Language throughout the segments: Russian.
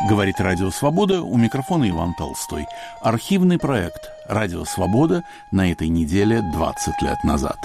Говорит Радио Свобода, у микрофона Иван Толстой. Архивный проект «Радио Свобода» на этой неделе 20 лет назад.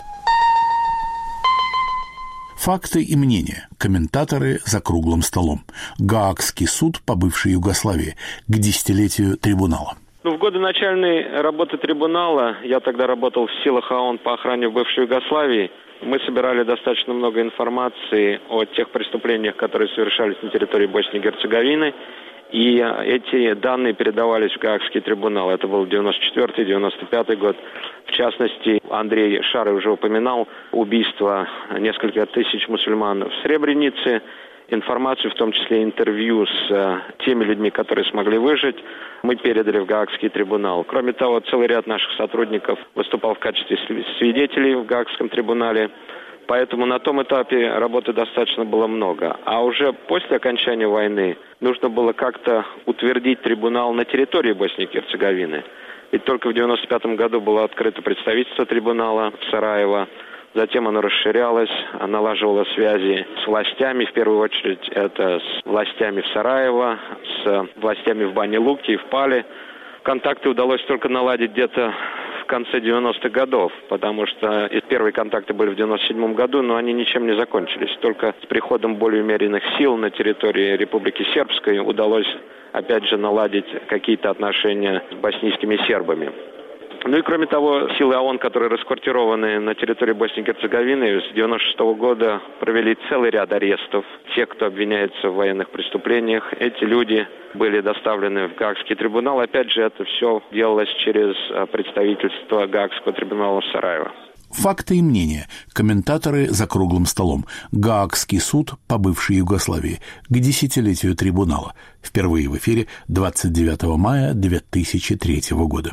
Факты и мнения. Комментаторы за круглым столом. Гаагский суд по бывшей Югославии к десятилетию трибунала. В годы начальной работы трибунала, я тогда работал в силах ООН по охране в бывшей Югославии, мы собирали достаточно много информации о тех преступлениях, которые совершались на территории Боснии и Герцеговины, и эти данные передавались в Гаагский трибунал. Это был 94-95 год. В частности, Андрей Шарый уже упоминал убийство нескольких тысяч мусульман в Сребренице. Информацию, в том числе интервью с теми людьми, которые смогли выжить, мы передали в Гаагский трибунал. Кроме того, целый ряд наших сотрудников выступал в качестве свидетелей в Гаагском трибунале. Поэтому на том этапе работы достаточно было много. А уже после окончания войны нужно было как-то утвердить трибунал на территории Боснии и Герцеговины. Ведь только в 1995 году было открыто представительство трибунала в Сараево. Затем оно расширялось, налаживало связи с властями, в первую очередь это с властями в Сараево, с властями в Бане-Луке и в Пале. Контакты удалось только наладить где-то в конце 90-х годов, потому что первые контакты были в 97 году, но они ничем не закончились. Только с приходом более умеренных сил на территории Республики Сербской удалось, опять же, наладить какие-то отношения с боснийскими сербами. Ну и кроме того, силы ООН, которые расквартированы на территории Боснии и Герцеговины, с 1996 года провели целый ряд арестов тех, кто обвиняется в военных преступлениях. Эти люди были доставлены в Гаагский трибунал. Опять же, это все делалось через представительство Гаагского трибунала в Сараево. Факты и мнения. Комментаторы за круглым столом. Гаагский суд по бывшей Югославии к десятилетию трибунала. Впервые в эфире 29 мая 2003 года.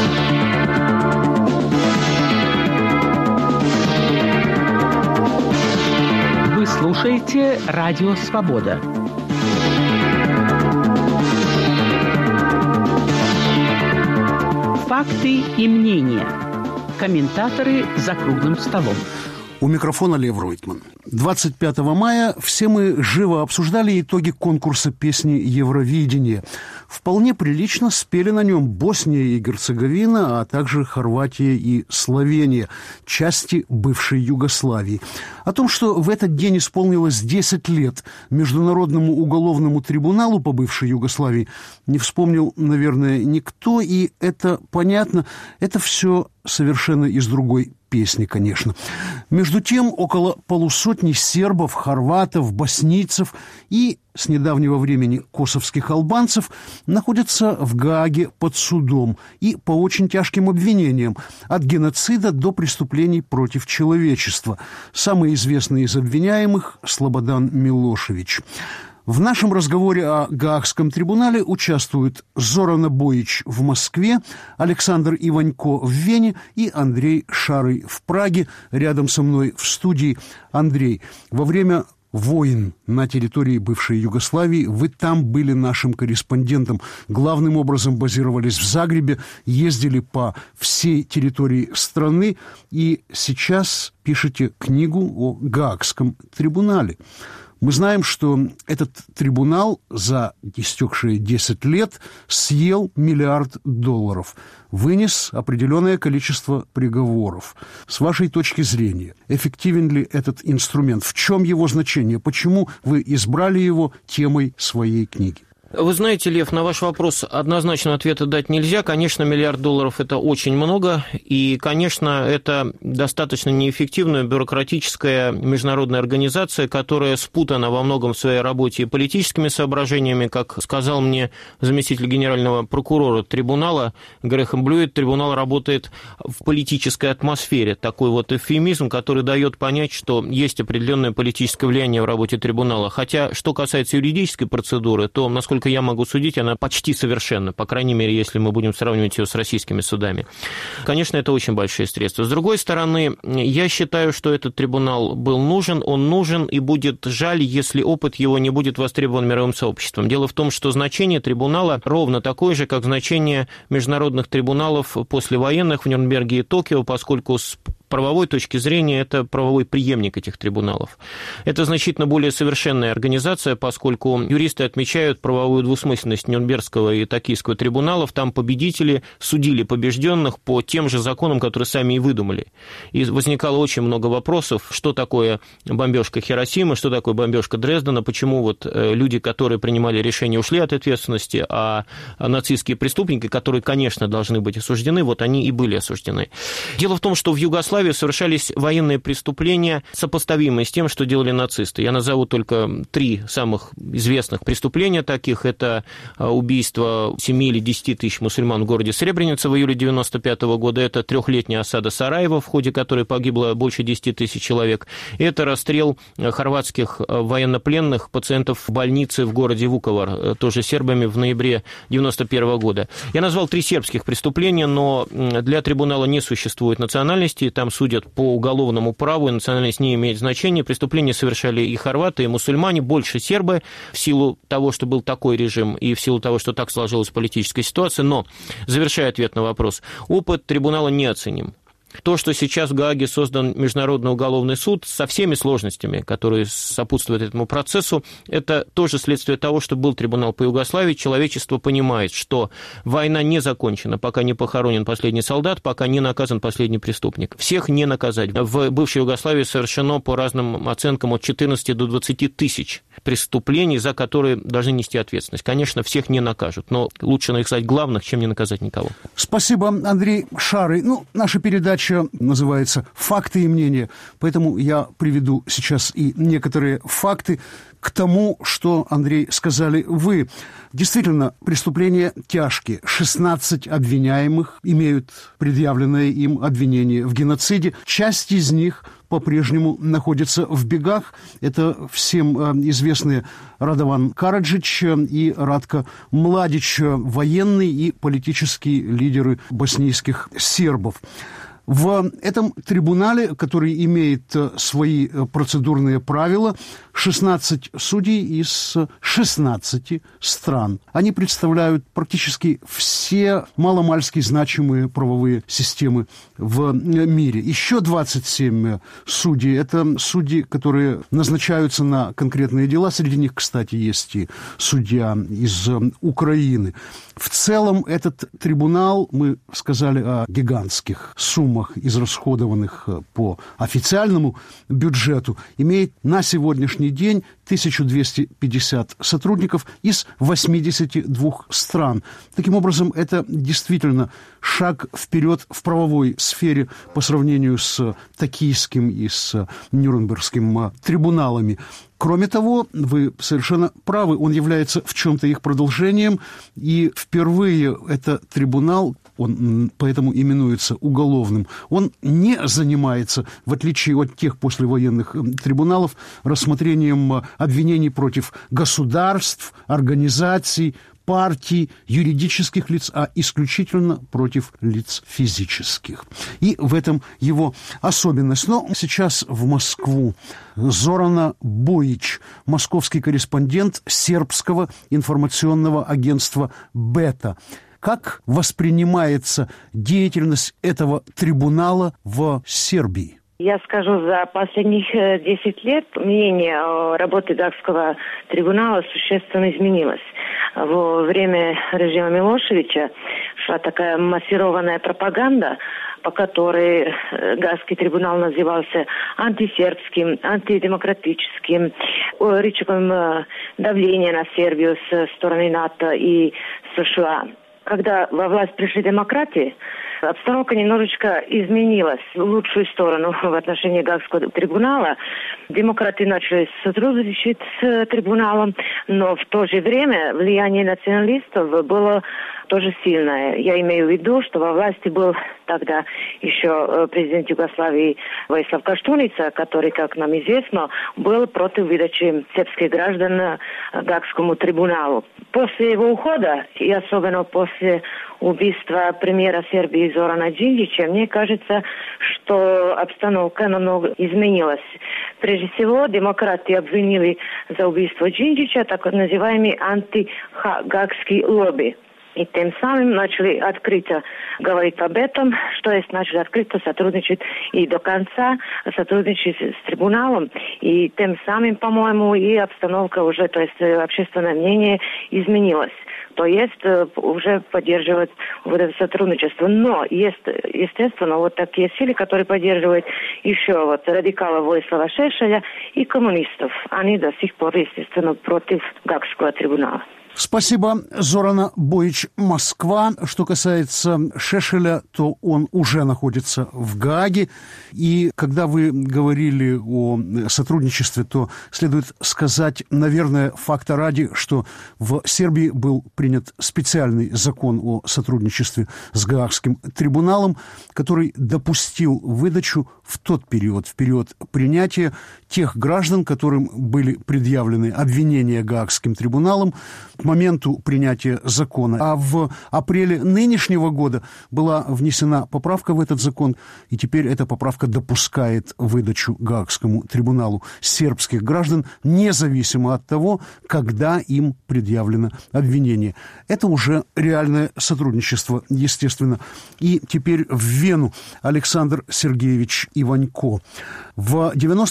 Вы слушаете Радио Свобода. Факты и мнения. Комментаторы за круглым столом. У микрофона Лев Ройтман. 25 мая все мы живо обсуждали итоги конкурса песни «Евровидение». Вполне прилично спели на нем Босния и Герцеговина, а также Хорватия и Словения, части бывшей Югославии. О том, что в этот день исполнилось 10 лет Международному уголовному трибуналу по бывшей Югославии, не вспомнил, наверное, никто, и это понятно, это все совершенно из другой песни, конечно. Между тем, около полусотни сербов, хорватов, боснийцев и, с недавнего времени, косовских албанцев находятся в Гааге под судом и по очень тяжким обвинениям, от геноцида до преступлений против человечества. Самый известный из обвиняемых – Слободан Милошевич. В нашем разговоре о Гаагском трибунале участвуют Зорана Боич в Москве, Александр Иванько в Вене и Андрей Шарый в Праге. Рядом со мной в студии. Андрей, во время войн на территории бывшей Югославии вы там были нашим корреспондентом. Главным образом базировались в Загребе, ездили по всей территории страны и сейчас пишете книгу о Гаагском трибунале. Мы знаем, что этот трибунал за истекшие 10 лет съел $1 миллиард, вынес определенное количество приговоров. С вашей точки зрения, эффективен ли этот инструмент? В чем его значение? Почему вы избрали его темой своей книги? Вы знаете, Лев, на ваш вопрос однозначно ответа дать нельзя. Конечно, $1 миллиард – это очень много, и, конечно, это достаточно неэффективная бюрократическая международная организация, которая спутана во многом в своей работе и политическими соображениями. Как сказал мне заместитель генерального прокурора трибунала Грэхэм Блюет, трибунал работает в политической атмосфере. Такой вот эвфемизм, который дает понять, что есть определенное политическое влияние в работе трибунала. Хотя, что касается юридической процедуры, то, насколько я могу судить, она почти совершенна, по крайней мере, если мы будем сравнивать ее с российскими судами. Конечно, это очень большие средства. С другой стороны, я считаю, что этот трибунал был нужен, он нужен, и будет жаль, если опыт его не будет востребован мировым сообществом. Дело в том, что значение трибунала ровно такое же, как значение международных трибуналов послевоенных в Нюрнберге и Токио, поскольку с правовой точки зрения это правовой преемник этих трибуналов. Это значительно более совершенная организация, поскольку юристы отмечают правовую двусмысленность Нюрнбергского и Токийского трибуналов. Там победители судили побежденных по тем же законам, которые сами и выдумали. И возникало очень много вопросов, что такое бомбежка Хиросимы, что такое бомбежка Дрездена, почему вот люди, которые принимали решения, ушли от ответственности, а нацистские преступники, которые, конечно, должны быть осуждены, вот они и были осуждены. Дело в том, что в Югославии совершались военные преступления, сопоставимые с тем, что делали нацисты. Я назову только 3 самых известных преступления таких. Это убийство 7 или 10 тысяч мусульман в городе Сребреница в июле 1995 года. Это 3-летняя осада Сараева, в ходе которой погибло больше 10 тысяч человек. Это расстрел хорватских военнопленных пациентов в больнице в городе Вуковар, тоже сербами, в ноябре 1991 года. Я назвал 3 сербских преступления, но для трибунала не существует национальности, там судят по уголовному праву, и национальность не имеет значения. Преступления совершали и хорваты, и мусульмане, больше сербы, в силу того, что был такой режим, и в силу того, что так сложилась политическая ситуация. Но, завершая ответ на вопрос, опыт трибунала неоценим. То, что сейчас в Гааге создан Международный уголовный суд со всеми сложностями, которые сопутствуют этому процессу, это тоже следствие того, что был трибунал по Югославии. Человечество понимает, что война не закончена, пока не похоронен последний солдат, пока не наказан последний преступник. Всех не наказать. В бывшей Югославии совершено, по разным оценкам, от 14 до 20 тысяч преступлений, за которые должны нести ответственность. Конечно, всех не накажут, но лучше наказать главных, чем не наказать никого. Спасибо, Андрей Шарый. Наша передача называется «Факты и мнения», поэтому я приведу сейчас и некоторые факты к тому, что, Андрей, сказали вы. Действительно, преступления тяжкие. 16 обвиняемых имеют предъявленное им обвинение в геноциде. Часть из них по-прежнему находится в бегах. Это всем известные Радован Караджич и Радко Младич, военные и политические лидеры боснийских сербов. В этом трибунале, который имеет свои процедурные правила, 16 судей из 16 стран. Они представляют практически все маломальски значимые правовые системы в мире. Еще 27 судей – это судьи, которые назначаются на конкретные дела. Среди них, кстати, есть и судья из Украины. В целом этот трибунал, мы сказали о гигантских суммах, израсходованных по официальному бюджету, имеет на сегодняшний день 1250 сотрудников из 82 стран. Таким образом, это действительно шаг вперед в правовой сфере по сравнению с Токийским и с Нюрнбергским трибуналами. Кроме того, вы совершенно правы, он является в чем-то их продолжением, и впервые этот трибунал, он поэтому именуется уголовным, он не занимается, в отличие от тех послевоенных трибуналов, рассмотрением обвинений против государств, организаций, партий, юридических лиц, а исключительно против лиц физических. И в этом его особенность. Но сейчас в Москву Зорана Боич, московский корреспондент сербского информационного агентства «Бета». Как воспринимается деятельность этого трибунала в Сербии? Я скажу, за последних 10 лет мнение о работе Гаагского трибунала существенно изменилось. Во время режима Милошевича шла такая массированная пропаганда, по которой Гаагский трибунал назывался антисербским, антидемократическим, рычагом давления на Сербию со стороны НАТО и США. Когда во власть пришли демократы, обстановка немножечко изменилась в лучшую сторону в отношении Гаагского трибунала. Демократы начали сотрудничать с трибуналом, но в то же время влияние националистов было тоже сильное. Я имею в виду, что во власти был тогда еще президент Югославии Vojislav Koštunica, который, как нам известно, был против выдачи сербских граждан Гаагскому трибуналу. После его ухода, и особенно после убийства премьера Сербии Зорана Đinđića, мне кажется, что обстановка намного изменилась. Прежде всего, демократы обвинили за убийство Đinđića так называемый антигаагский лобби. И тем самым начали открыто говорить об этом, что есть, начали открыто сотрудничать и до конца сотрудничать с трибуналом. И тем самым, по-моему, и обстановка уже, то есть общественное мнение изменилось. То есть уже поддерживать вот это сотрудничество. Но есть, естественно, вот такие силы, которые поддерживают еще вот радикалов Владислава Шешеля и коммунистов. Они до сих пор, естественно, против Гаагского трибунала. Спасибо, Зорана Боич, Москва. Что касается Шешеля, то он уже находится в Гааге. И когда вы говорили о сотрудничестве, то следует сказать, наверное, факта ради, что в Сербии был принят специальный закон о сотрудничестве с Гаагским трибуналом, который допустил выдачу в тот период, в период принятия тех граждан, которым были предъявлены обвинения Гаагским трибуналом к моменту принятия закона. А в апреле нынешнего года была внесена поправка в этот закон, и теперь эта поправка допускает выдачу Гаагскому трибуналу сербских граждан, независимо от того, когда им предъявлено обвинение. Это уже реальное сотрудничество, естественно. И теперь в Вену Александр Сергеевич Иванько. В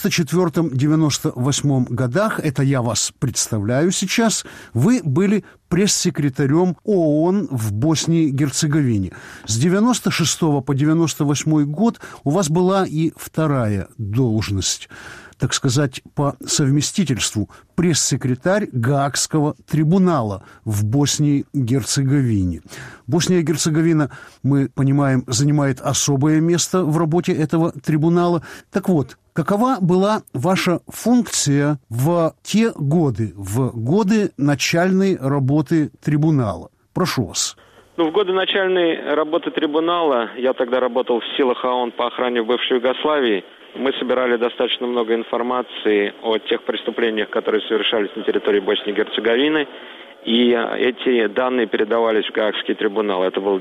94-98 годах, это я вас представляю сейчас, вы были пресс-секретарем ООН в Боснии и Герцеговине. С 96 по 98 год у вас была и вторая должность, так сказать, по совместительству, пресс-секретарь Гаагского трибунала в Боснии и Герцеговине. Босния и Герцеговина, мы понимаем, занимает особое место в работе этого трибунала. Так вот, какова была ваша функция в те годы, в годы начальной работы трибунала? Прошу вас. В годы начальной работы трибунала, я тогда работал в силах ООН по охране в бывшей Югославии, мы собирали достаточно много информации о тех преступлениях, которые совершались на территории Боснии и Герцеговины, и эти данные передавались в Гаагский трибунал. Это был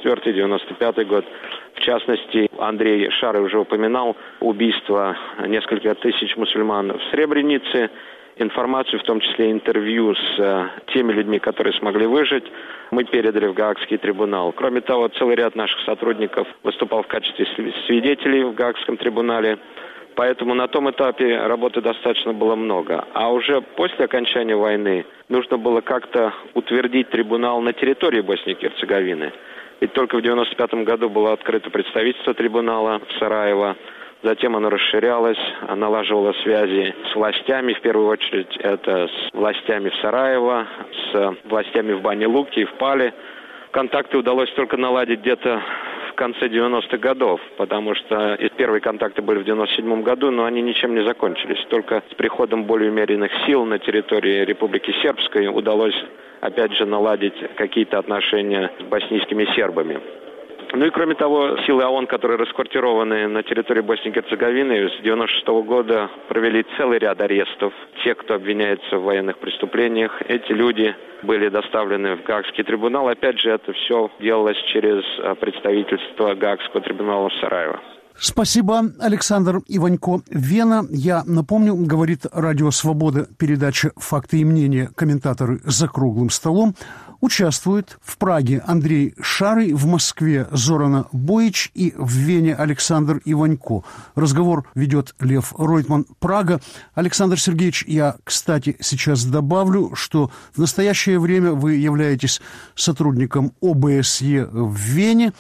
94-95 год. В частности, Андрей Шарый уже упоминал убийство нескольких тысяч мусульман в Сребренице, информацию, в том числе интервью с теми людьми, которые смогли выжить, мы передали в Гаагский трибунал. Кроме того, целый ряд наших сотрудников выступал в качестве свидетелей в Гаагском трибунале. Поэтому на том этапе работы достаточно было много. А уже после окончания войны нужно было как-то утвердить трибунал на территории Боснии и Герцеговины. Ведь только в 1995 году было открыто представительство трибунала в Сараево. Затем оно расширялось, налаживало связи с властями, в первую очередь это с властями в Сараево, с властями в Бане-Луке и в Пале. Контакты удалось только наладить где-то в конце 90-х годов, потому что первые контакты были в 97 году, но они ничем не закончились. Только с приходом более умеренных сил на территории Республики Сербской удалось, опять же, наладить какие-то отношения с боснийскими сербами. Ну и кроме того, силы ООН, которые расквартированы на территории Боснии и Герцеговины, с 1996 года провели целый ряд арестов. Те, кто обвиняется в военных преступлениях, эти люди были доставлены в Гаагский трибунал. Опять же, это все делалось через представительство Гаагского трибунала в Сараево. Спасибо, Александр Иванько. Вена, я напомню, говорит Радио Свобода, передача «Факты и мнения», комментаторы «За круглым столом». Участвуют в Праге Андрей Шарый, в Москве Зорана Боич и в Вене Александр Иванько. Разговор ведет Лев Ройтман. Прага. Александр Сергеевич, я, кстати, сейчас добавлю, что в настоящее время вы являетесь сотрудником ОБСЕ в Вене.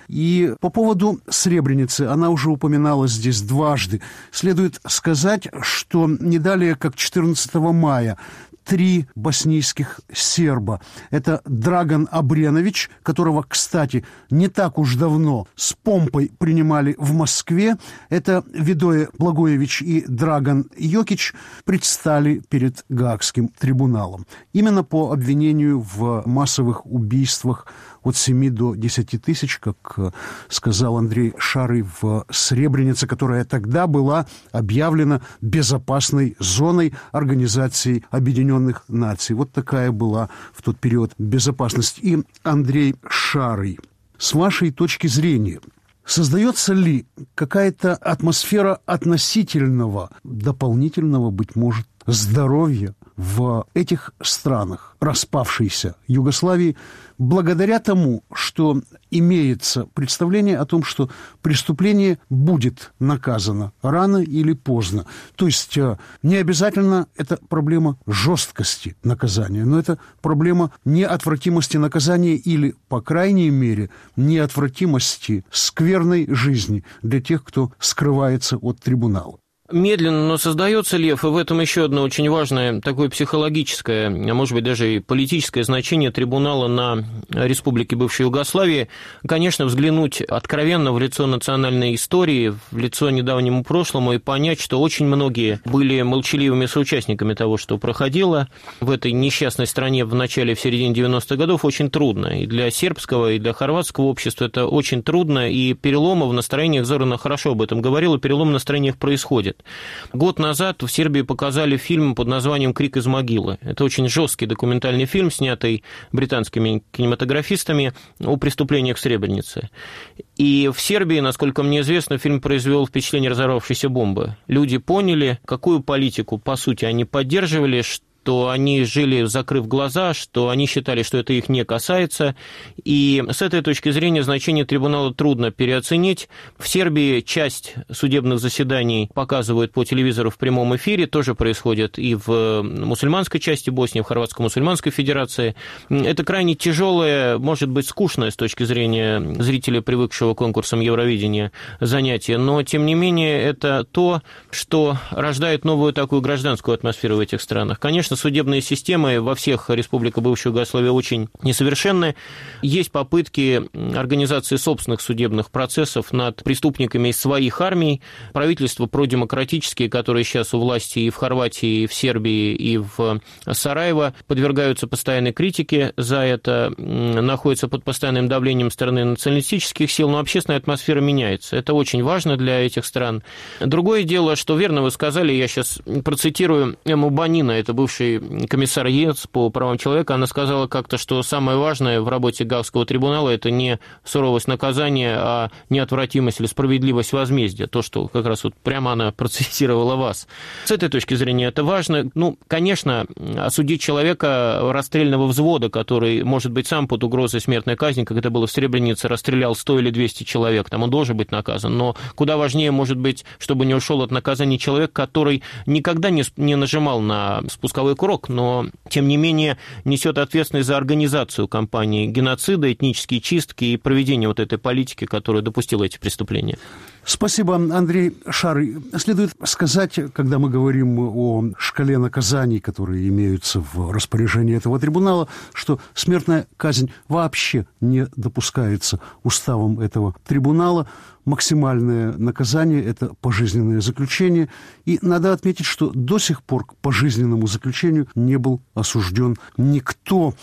И по поводу Сребреницы, она уже упоминалась здесь дважды. Следует сказать, что не далее, как 14 мая, 3 боснийских серба. Это Драган Абренович, которого, кстати, не так уж давно с помпой принимали в Москве. Это Видоje Благоевич и Драган Йокич предстали перед Гаагским трибуналом. Именно по обвинению в массовых убийствах от 7 до 10 тысяч, как сказал Андрей Шарый, в Сребренице, которая тогда была объявлена безопасной зоной Организации Объединенных Наций. Вот такая была в тот период безопасность. И Андрей Шарый, с вашей точки зрения, создается ли какая-то атмосфера относительного, дополнительного, быть может, здоровья в этих странах распавшейся Югославии благодаря тому, что имеется представление о том, что преступление будет наказано рано или поздно. То есть не обязательно это проблема жесткости наказания, но это проблема неотвратимости наказания или, по крайней мере, неотвратимости скверной жизни для тех, кто скрывается от трибунала. Медленно, но создается, Лев, и в этом еще одно очень важное такое психологическое, а может быть даже и политическое значение трибунала на республике бывшей Югославии. Конечно, взглянуть откровенно в лицо национальной истории, в лицо недавнему прошлому и понять, что очень многие были молчаливыми соучастниками того, что проходило в этой несчастной стране в начале и в середине 90-х годов, очень трудно. И для сербского, и для хорватского общества это очень трудно, и переломы в настроениях, Зорана хорошо об этом говорила, перелом в настроениях происходит. Год назад в Сербии показали фильм под названием «Крик из могилы». Это очень жесткий документальный фильм, снятый британскими кинематографистами о преступлениях в Сребренице. И в Сербии, насколько мне известно, фильм произвел впечатление разорвавшейся бомбы. Люди поняли, какую политику, по сути, они поддерживали, что они жили, закрыв глаза, что они считали, что это их не касается. И с этой точки зрения значение трибунала трудно переоценить. В Сербии часть судебных заседаний показывают по телевизору в прямом эфире, тоже происходит и в мусульманской части Боснии, в Хорватско-мусульманской федерации. Это крайне тяжелое, может быть, скучное с точки зрения зрителя, привыкшего к конкурсам Евровидения, занятие, но, тем не менее, это то, что рождает новую такую гражданскую атмосферу в этих странах. Конечно, судебные системы во всех республиках бывшей Югославии очень несовершенны. Есть попытки организации собственных судебных процессов над преступниками из своих армий. Правительства продемократические, которые сейчас у власти и в Хорватии, и в Сербии, и в Сараево, подвергаются постоянной критике за это, находятся под постоянным давлением стороны националистических сил, но общественная атмосфера меняется. Это очень важно для этих стран. Другое дело, что верно вы сказали, я сейчас процитирую Эмму Бонина, это бывший комиссар ЕС по правам человека, она сказала как-то, что самое важное в работе Гаагского трибунала – это не суровость наказания, а неотвратимость или справедливость возмездия. То, что как раз вот прямо она процитировала вас. С этой точки зрения это важно. Ну, конечно, осудить человека расстрельного взвода, который, может быть, сам под угрозой смертной казни, как это было в Сребренице, расстрелял 100 или 200 человек, там он должен быть наказан. Но куда важнее, может быть, чтобы не ушел от наказания человек, который никогда не нажимал на спусковой курок, но, тем не менее, несет ответственность за организацию кампании геноцида, этнические чистки и проведение вот этой политики, которая допустила эти преступления. Спасибо, Андрей Шарый. Следует сказать, когда мы говорим о шкале наказаний, которые имеются в распоряжении этого трибунала, что смертная казнь вообще не допускается уставом этого трибунала. Максимальное наказание – это пожизненное заключение. И надо отметить, что до сих пор к пожизненному заключению не был осужден никто.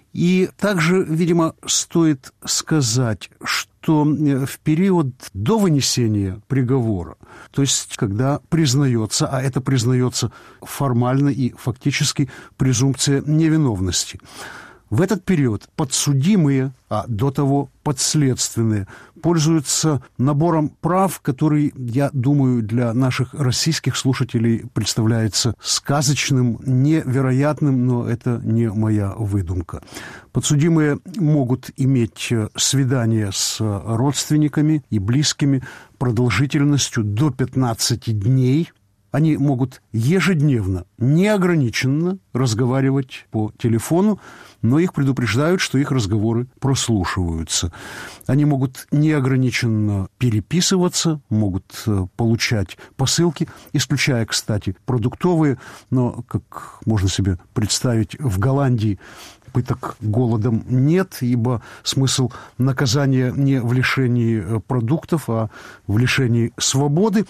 И также, видимо, стоит сказать, что в период до вынесения приговора, то есть когда признается, а это признается формально и фактически презумпция невиновности, в этот период подсудимые, а до того подследственные, пользуются набором прав, который, я думаю, для наших российских слушателей представляется сказочным, невероятным, но это не моя выдумка. Подсудимые могут иметь свидания с родственниками и близкими продолжительностью до 15 дней. Они могут ежедневно, неограниченно разговаривать по телефону, но их предупреждают, что их разговоры прослушиваются. Они могут неограниченно переписываться, могут получать посылки, исключая, кстати, продуктовые, но, как можно себе представить, в Голландии пыток голодом нет, ибо смысл наказания не в лишении продуктов, а в лишении свободы.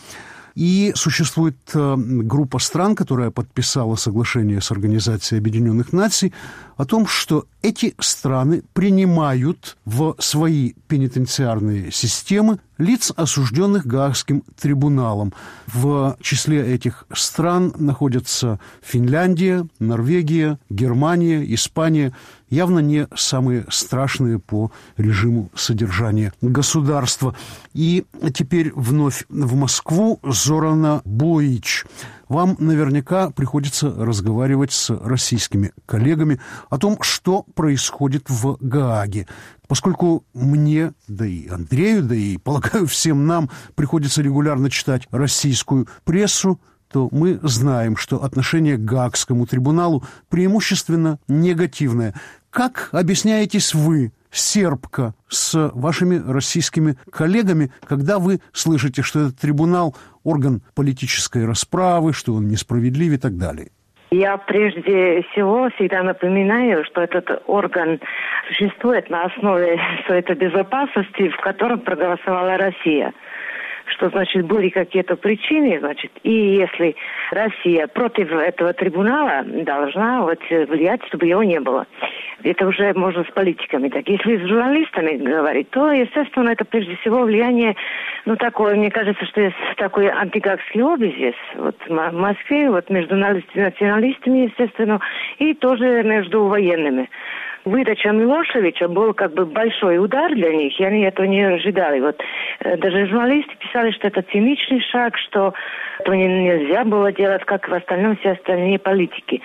И существует группа стран, которая подписала соглашение с Организацией Объединенных Наций о том, что эти страны принимают в свои пенитенциарные системы лиц, осужденных Гаагским трибуналом. В числе этих стран находятся Финляндия, Норвегия, Германия, Испания, явно не самые страшные по режиму содержания государства. И теперь вновь в Москву. Зорана Боич. Вам наверняка приходится разговаривать с российскими коллегами о том, что происходит в Гааге. Поскольку мне, да и Андрею, да и, полагаю, всем нам приходится регулярно читать российскую прессу, то мы знаем, что отношение к Гаагскому трибуналу преимущественно негативное. Как объясняетесь вы, сербка, с вашими российскими коллегами, когда вы слышите, что этот трибунал – орган политической расправы, что он несправедлив и так далее? Я прежде всего всегда напоминаю, что этот орган существует на основе Совета Безопасности, в котором проголосовала Россия. Что, значит, были какие-то причины, значит, и если Россия против этого трибунала, должна влиять, чтобы его не было. Это уже можно с политиками. Так, если с журналистами говорить, то, естественно, это прежде всего влияние, такое, мне кажется, что есть такой антигаагский лобби здесь, в Москве, между националистами, естественно, и тоже между военными. Выдача Милошевича был большой удар для них, и они этого не ожидали. Даже журналисты писали, что это циничный шаг, что это нельзя было делать, как в остальном все остальные политики.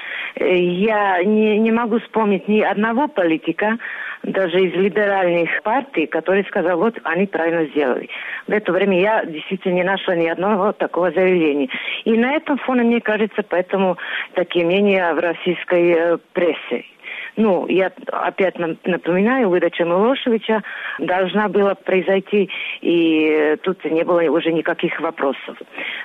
Я не могу вспомнить ни одного политика, даже из либеральных партий, который сказал, они правильно сделали. В это время я действительно не нашла ни одного такого заявления. И на этом фоне, мне кажется, поэтому такие мнения в российской прессе. Я опять напоминаю, выдача Милошевича должна была произойти, и тут не было уже никаких вопросов.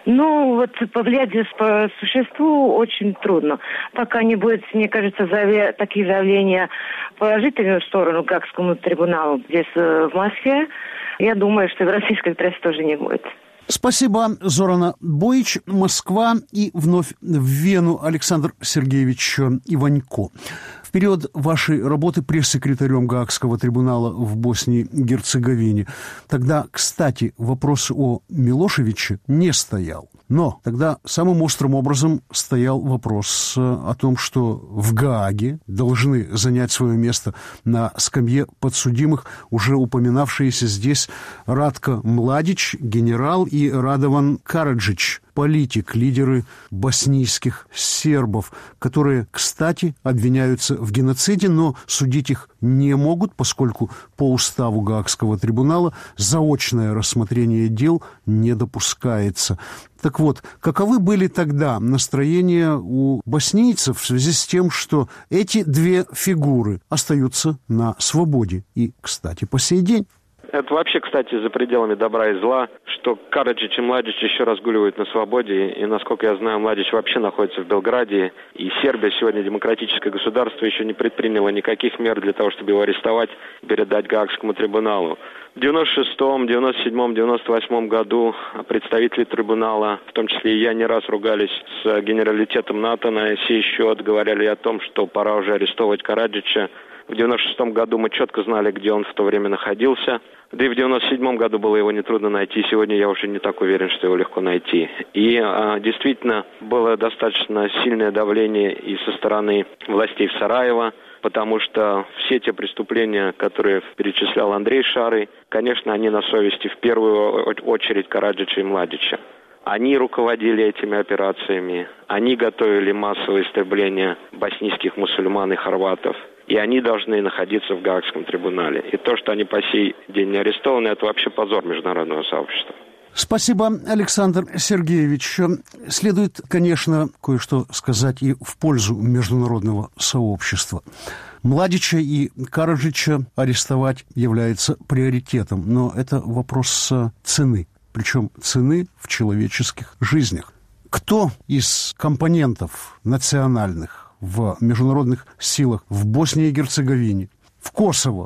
Повлиять здесь по существу очень трудно. Пока не будет, мне кажется, такие заявления в положительную сторону Гаагскому трибуналу здесь, в Москве, я думаю, что в российской прессе тоже не будет. Спасибо, Зорана Боич. Москва и вновь в Вену. Александр Сергеевич Иванько. В период вашей работы пресс-секретарем Гаагского трибунала в Боснии и Герцеговине тогда, кстати, вопрос о Милошевиче не стоял. Но тогда самым острым образом стоял вопрос о том, что в Гааге должны занять свое место на скамье подсудимых уже упоминавшиеся здесь Радко Младич, генерал, и Радован Караджич, политик, лидеры боснийских сербов, которые, кстати, обвиняются в геноциде, но судить их не могут, поскольку по уставу Гаагского трибунала заочное рассмотрение дел не допускается. Так вот, каковы были тогда настроения у боснийцев в связи с тем, что эти две фигуры остаются на свободе и, кстати, по сей день? Это вообще, кстати, за пределами добра и зла, что Караджич и Младич еще разгуливают на свободе. И, насколько я знаю, Младич вообще находится в Белграде. И Сербия сегодня демократическое государство еще не предприняло никаких мер для того, чтобы его арестовать и передать Гаагскому трибуналу. В 96-м, 97-м, 98-м году представители трибунала, в том числе и я, не раз ругались с генералитетом НАТО на сей счет, говорили о том, что пора уже арестовывать Караджича. В 96-м году мы четко знали, где он в то время находился. Да и в 97-м году было его нетрудно найти. Сегодня я уже не так уверен, что его легко найти. И действительно было достаточно сильное давление и со стороны властей в Сараево, потому что все те преступления, которые перечислял Андрей Шарый, конечно, они на совести в первую очередь Караджича и Младича. Они руководили этими операциями, они готовили массовое истребление боснийских мусульман и хорватов. И они должны находиться в Гаагском трибунале. И то, что они по сей день не арестованы, это вообще позор международного сообщества. Спасибо, Александр Сергеевич. Следует, конечно, кое-что сказать и в пользу международного сообщества. Младича и Караджича арестовать является приоритетом, но это вопрос цены, причем цены в человеческих жизнях. Кто из компонентов национальных в международных силах в Боснии и Герцеговине, в Косово,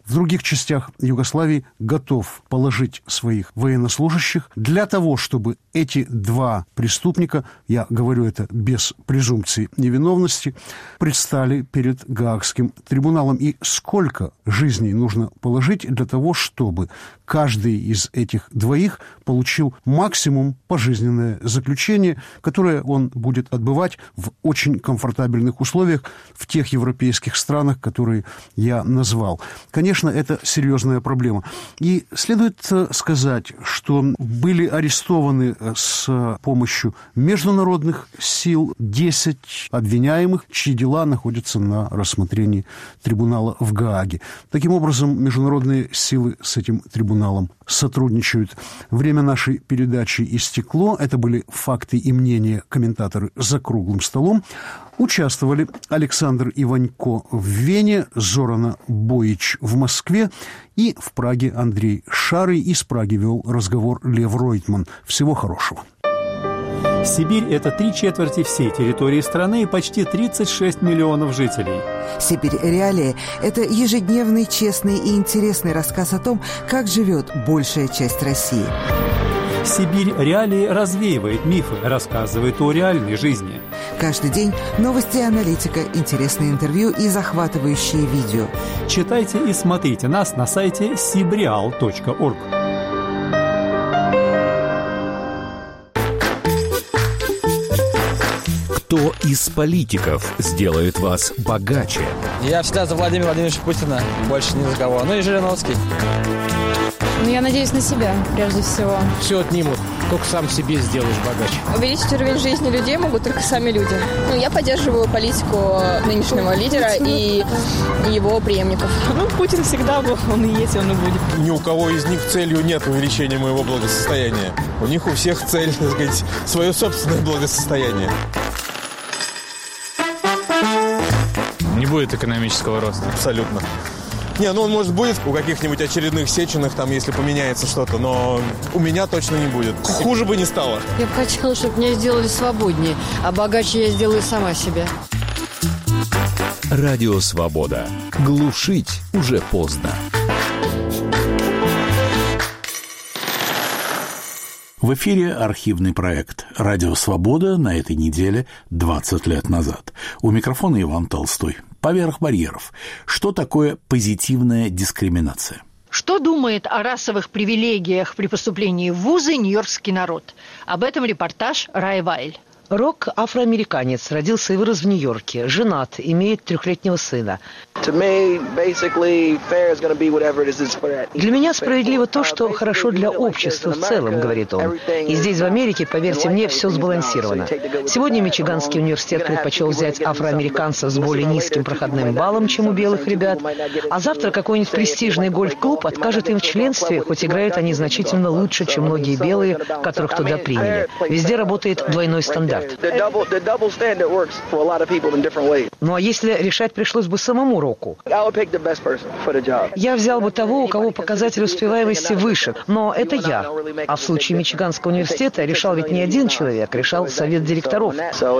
в других частях Югославии готов положить своих военнослужащих для того, чтобы эти два преступника, я говорю это без презумпции невиновности, предстали перед Гаагским трибуналом. И сколько жизней нужно положить для того, чтобы каждый из этих двоих получил максимум пожизненное заключение, которое он будет отбывать в очень комфортабельных условиях в тех европейских странах, которые я назвал. Конечно, это серьезная проблема. И следует сказать, что были арестованы с помощью международных сил 10 обвиняемых, чьи дела находятся на рассмотрении трибунала в Гааге. Таким образом, международные силы с этим трибуналом сотрудничают. Время нашей передачи истекло. Это были факты и мнения комментаторы «За круглым столом». Участвовали Александр Иванько в Вене, Зорана Боич в Москве и в Праге Андрей Шарый. Из Праги вел разговор Лев Ройтман. Всего хорошего. Сибирь – это 3/4 всей территории страны и почти 36 миллионов жителей. «Сибирь. Реалии» – это ежедневный, честный и интересный рассказ о том, как живет большая часть России. «Сибирь. Реалии» развеивает мифы, рассказывает о реальной жизни. Каждый день новости и аналитика, интересные интервью и захватывающие видео. Читайте и смотрите нас на сайте sibreal.org. Кто из политиков сделает вас богаче? Я всегда за Владимира Владимировича Путина, больше ни за кого. Ну и Жириновский. Я надеюсь на себя, прежде всего. Все отнимут, только сам себе сделаешь богаче. Увеличить уровень жизни людей могут только сами люди. Я поддерживаю политику нынешнего лидера и его преемников. Путин всегда был, он и есть, он и будет. Ни у кого из них целью нет увеличения моего благосостояния. У них у всех цель, так сказать, свое собственное благосостояние. Не будет экономического роста. Абсолютно. Не, он, может, будет у каких-нибудь очередных Сеченых, там, если поменяется что-то, но у меня точно не будет. Хуже бы не стало. Я бы хотела, чтобы меня сделали свободнее, а богаче я сделаю сама себя. Радио «Свобода». Глушить уже поздно. В эфире архивный проект «Радио Свобода» на этой неделе 20 лет назад. У микрофона Иван Толстой. Поверх барьеров. Что такое позитивная дискриминация? Что думает о расовых привилегиях при поступлении в вузы нью-йоркский народ? Об этом репортаж Рай Вайль. Рок – афроамериканец, родился и вырос в Нью-Йорке, женат, имеет 3-летнего сына. Для меня справедливо то, что хорошо для общества в целом, говорит он. И здесь, в Америке, поверьте мне, все сбалансировано. Сегодня Мичиганский университет предпочел взять афроамериканцев с более низким проходным баллом, чем у белых ребят, а завтра какой-нибудь престижный гольф-клуб откажет им в членстве, хоть играют они значительно лучше, чем многие белые, которых туда приняли. Везде работает двойной стандарт. Ну а если решать пришлось бы самому Року? Я взял бы того, у кого показатель успеваемости выше, но это я. А в случае Мичиганского университета решал ведь не один человек, решал совет директоров.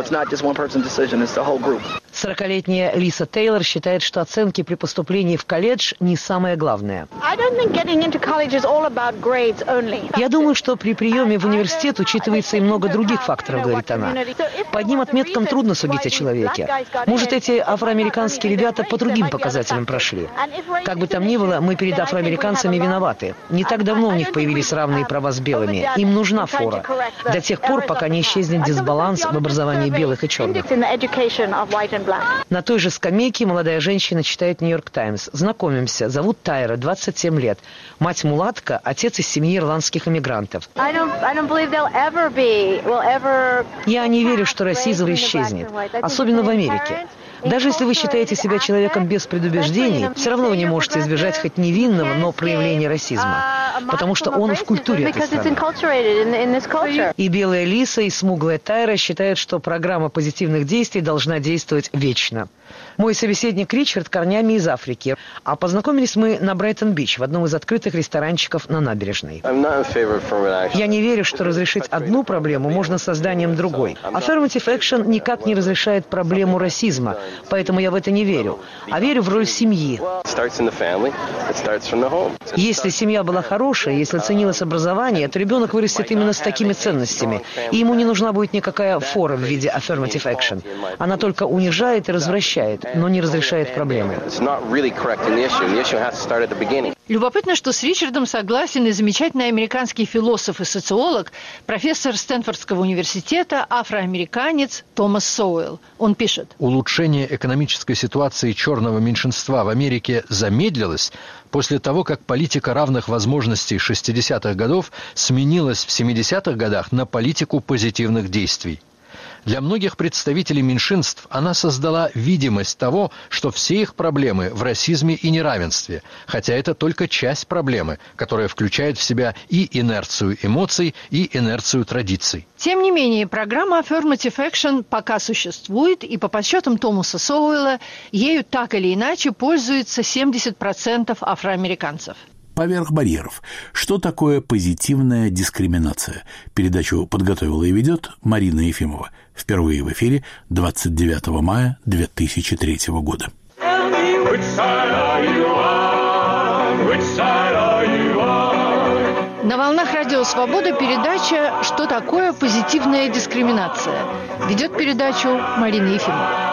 40-летняя Лиса Тейлор считает, что оценки при поступлении в колледж не самое главное. Я думаю, что при приеме в университет учитывается и много других факторов, говорит она. По одним отметкам трудно судить о человеке. Может, эти афроамериканские ребята по другим показателям прошли. Как бы там ни было, мы перед афроамериканцами виноваты. Не так давно у них появились равные права с белыми. Им нужна фора. До тех пор, пока не исчезнет дисбаланс в образовании белых и черных. На той же скамейке молодая женщина читает «Нью-Йорк Таймс». Знакомимся. Зовут Тайра, 27 лет. Мать мулатка, отец из семьи ирландских эмигрантов. Я не верю, что расизм исчезнет. Особенно в Америке. Даже если вы считаете себя человеком без предубеждений, все равно вы не можете избежать хоть невинного, но проявления расизма. Потому что он в культуре этой страны. И белая Лиса, и смуглая Тайра считают, что программа позитивных действий должна действовать вечно. Мой собеседник Ричард корнями из Африки. А познакомились мы на Брайтон-Бич, в одном из открытых ресторанчиков на набережной. Я не верю, что разрешить одну проблему можно созданием другой. Affirmative Action никак не разрешает проблему расизма, поэтому я в это не верю, а верю в роль семьи. Если семья была хорошая, если ценилось образование, то ребенок вырастет именно с такими ценностями, и ему не нужна будет никакая фора в виде affirmative action. Она только унижает и развращает, но не разрешает проблемы. Любопытно, что с Ричардом согласен и замечательный американский философ и социолог, профессор Стэнфордского университета, афроамериканец Томас Соуэлл. Он пишет: улучшение экономической ситуации черного меньшинства в Америке замедлилось после того, как политика равных возможностей 60-х годов сменилась в 70-х годах на политику позитивных действий. Для многих представителей меньшинств она создала видимость того, что все их проблемы в расизме и неравенстве, хотя это только часть проблемы, которая включает в себя и инерцию эмоций, и инерцию традиций. Тем не менее, программа Affirmative Action пока существует, и по подсчетам Томаса Соуэлла, ею так или иначе пользуются 70% афроамериканцев. Поверх барьеров. Что такое позитивная дискриминация? Передачу подготовила и ведет Марина Ефимова. Впервые в эфире 29 мая 2003 года. На волнах Радио Свобода передача «Что такое позитивная дискриминация?» Ведет передачу Марина Ефимова.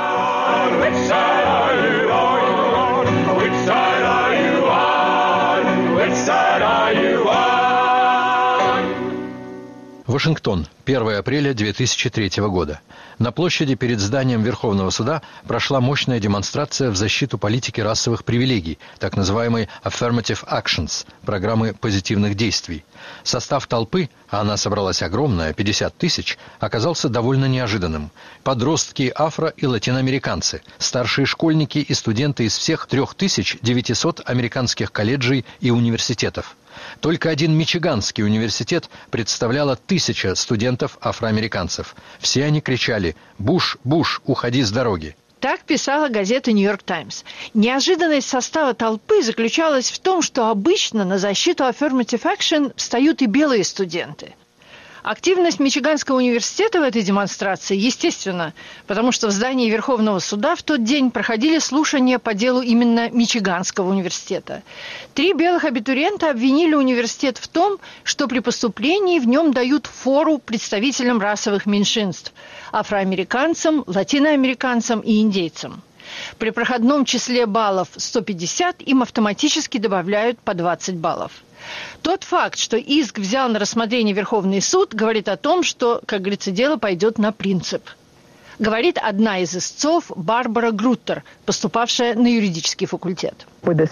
Вашингтон, 1 апреля 2003 года. На площади перед зданием Верховного суда прошла мощная демонстрация в защиту политики расовых привилегий, так называемой Affirmative Actions, программы позитивных действий. Состав толпы, а она собралась огромная, 50 тысяч, оказался довольно неожиданным. Подростки, афро- и латиноамериканцы, старшие школьники и студенты из всех 3900 американских колледжей и университетов. Только один Мичиганский университет представлял 1000 студентов-афроамериканцев. Все они кричали: «Буш, Буш, уходи с дороги!». Так писала газета «Нью-Йорк Таймс». Неожиданность состава толпы заключалась в том, что обычно на защиту Affirmative Action встают и белые студенты. Активность Мичиганского университета в этой демонстрации, естественно, потому что в здании Верховного суда в тот день проходили слушания по делу именно Мичиганского университета. 3 белых абитуриента обвинили университет в том, что при поступлении в нем дают фору представителям расовых меньшинств – афроамериканцам, латиноамериканцам и индейцам. При проходном числе баллов 150 им автоматически добавляют по 20 баллов. Тот факт, что иск взял на рассмотрение Верховный суд, говорит о том, что, как говорится, дело пойдет на принцип. Говорит одна из истцов Барбара Груттер, поступавшая на юридический факультет.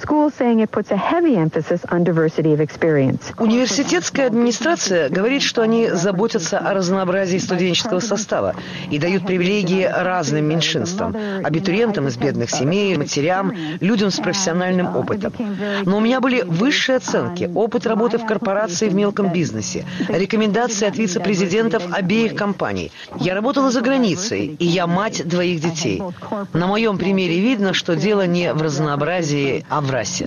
Университетская администрация говорит, что они заботятся о разнообразии студенческого состава и дают привилегии разным меньшинствам, абитуриентам из бедных семей, матерям, людям с профессиональным опытом. Но у меня были высшие оценки, опыт работы в корпорации в мелком бизнесе, рекомендации от вице-президентов обеих компаний. Я работала за границей, и я мать 2 детей. На моем примере видно, что дело не в разнообразии, а в расе.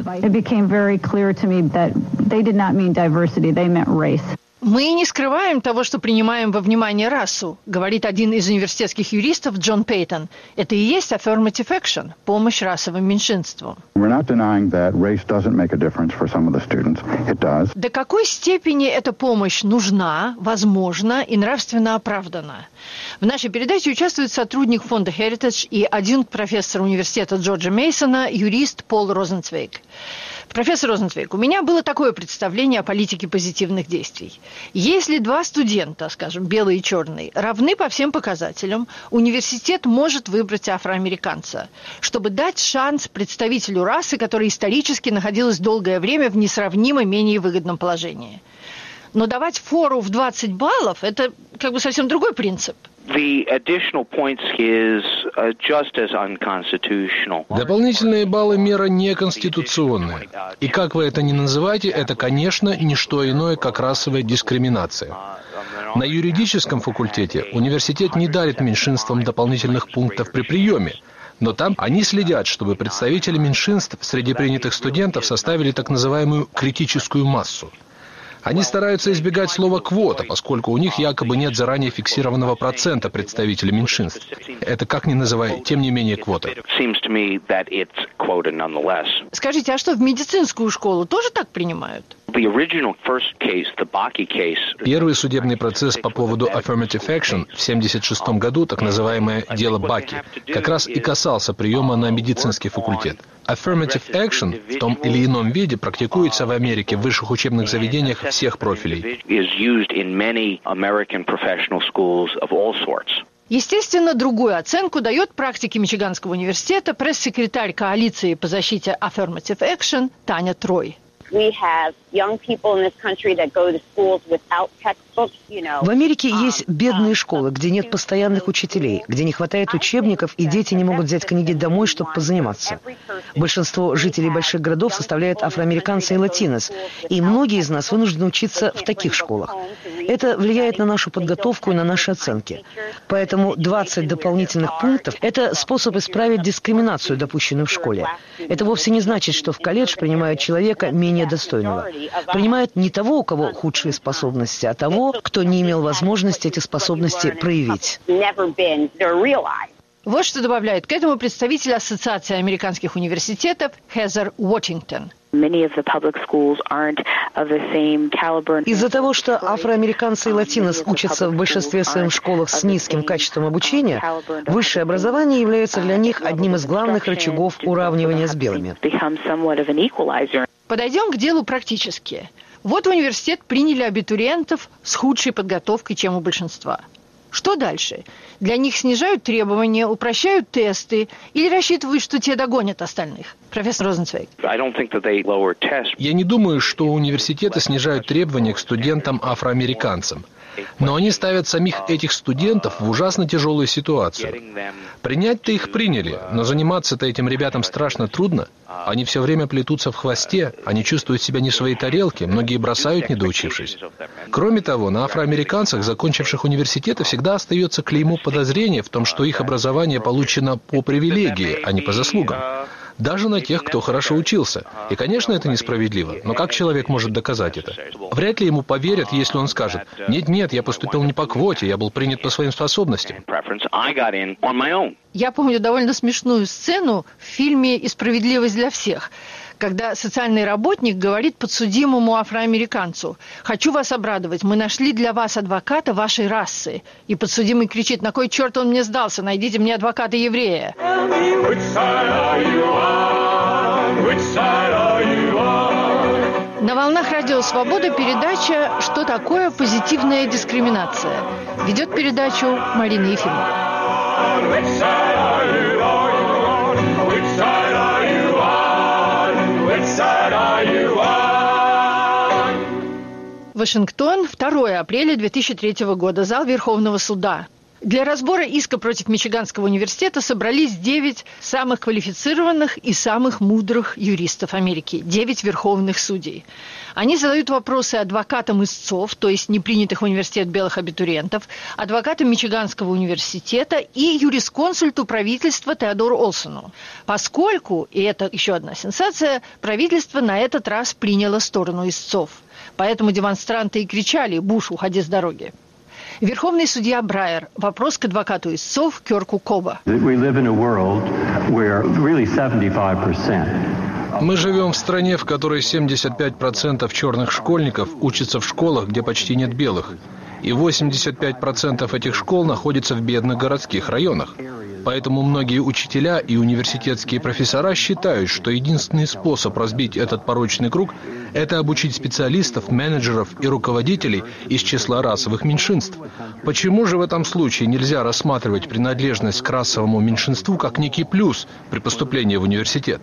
Мы не скрываем того, что принимаем во внимание расу, говорит один из университетских юристов Джон Пейтон. Это и есть affirmative action – помощь расовым меньшинствам. До какой степени эта помощь нужна, возможна и нравственно оправдана? В нашей передаче участвует сотрудник фонда Heritage и адъюнкт-профессор университета Джорджа Мейсона, юрист Пол Розенцвейг. Профессор Розенцвейг, у меня было такое представление о политике позитивных действий. Если 2 студента, скажем, белый и черный, равны по всем показателям, университет может выбрать афроамериканца, чтобы дать шанс представителю расы, которая исторически находилась долгое время в несравнимо менее выгодном положении. Но давать фору в 20 баллов – это как бы совсем другой принцип. Дополнительные баллы – мера неконституционная. И как вы это ни называете, это, конечно, не что иное, как расовая дискриминация. На юридическом факультете университет не дарит меньшинствам дополнительных пунктов при приеме, но там они следят, чтобы представители меньшинств среди принятых студентов составили так называемую критическую массу. Они стараются избегать слова «квота», поскольку у них якобы нет заранее фиксированного процента представителей меньшинств. Это как ни называй, тем не менее квота. Скажите, а что, в медицинскую школу тоже так принимают? Первый судебный процесс по поводу affirmative action в 1976 году, так называемое «дело Баки», как раз и касался приема на медицинский факультет. Affirmative action в том или ином виде практикуется в Америке в высших учебных заведениях всех профилей. Естественно, другую оценку дает практике Мичиганского университета пресс-секретарь коалиции по защите Affirmative Action Таня Трой. В Америке есть бедные школы, где нет постоянных учителей, где не хватает учебников, и дети не могут взять книги домой, чтобы позаниматься. Большинство жителей больших городов составляют афроамериканцы и латинос, и многие из нас вынуждены учиться в таких школах. Это влияет на нашу подготовку и на наши оценки. Поэтому 20 дополнительных пунктов – это способ исправить дискриминацию, допущенную в школе. Это вовсе не значит, что в колледж принимают человека менее достойного. Принимают не того, у кого худшие способности, а того, кто не имел возможности эти способности проявить. Вот что добавляет к этому представитель Ассоциации американских университетов Хезер Уотингтон. Из-за того, что афроамериканцы и латинос учатся в большинстве своем в школах с низким качеством обучения, высшее образование является для них одним из главных рычагов уравнивания с белыми. Подойдем к делу практически. Вот в университет приняли абитуриентов с худшей подготовкой, чем у большинства. Что дальше? Для них снижают требования, упрощают тесты или рассчитывают, что те догонят остальных? Профессор Розенцвейг. Я не думаю, что университеты снижают требования к студентам-афроамериканцам. Но они ставят самих этих студентов в ужасно тяжелую ситуацию. Принять-то их приняли, но заниматься-то этим ребятам страшно трудно. Они все время плетутся в хвосте, они чувствуют себя не в своей тарелке, многие бросают, не доучившись. Кроме того, на афроамериканцах, закончивших университеты, всегда остается клеймо подозрения в том, что их образование получено по привилегии, а не по заслугам. Даже на тех, кто хорошо учился. И, конечно, это несправедливо, но как человек может доказать это? Вряд ли ему поверят, если он скажет: «Нет, я поступил не по квоте, я был принят по своим способностям». Я помню довольно смешную сцену в фильме «И справедливость для всех», когда социальный работник говорит подсудимому афроамериканцу: «Хочу вас обрадовать, мы нашли для вас адвоката вашей расы». И подсудимый кричит: «На кой черт он мне сдался? Найдите мне адвоката-еврея». На волнах Радио Свобода передача «Что такое позитивная дискриминация?». Ведет передачу Марина Ефимова. Вашингтон, 2 апреля 2003 года, зал Верховного суда. Для разбора иска против Мичиганского университета собрались 9 самых квалифицированных и самых мудрых юристов Америки, 9 верховных судей. Они задают вопросы адвокатам истцов, то есть не принятых в университет белых абитуриентов, адвокатам Мичиганского университета и юрисконсульту правительства Теодору Олсону. Поскольку, и это еще одна сенсация, правительство на этот раз приняло сторону истцов. Поэтому демонстранты и кричали: «Буш, уходи с дороги». Верховный судья Брайер. Вопрос к адвокату истцов Кёрку Коба. Мы живем в стране, в которой 75% черных школьников учатся в школах, где почти нет белых. И 85% этих школ находятся в бедных городских районах. Поэтому многие учителя и университетские профессора считают, что единственный способ разбить этот порочный круг – это обучить специалистов, менеджеров и руководителей из числа расовых меньшинств. Почему же в этом случае нельзя рассматривать принадлежность к расовому меньшинству как некий плюс при поступлении в университет?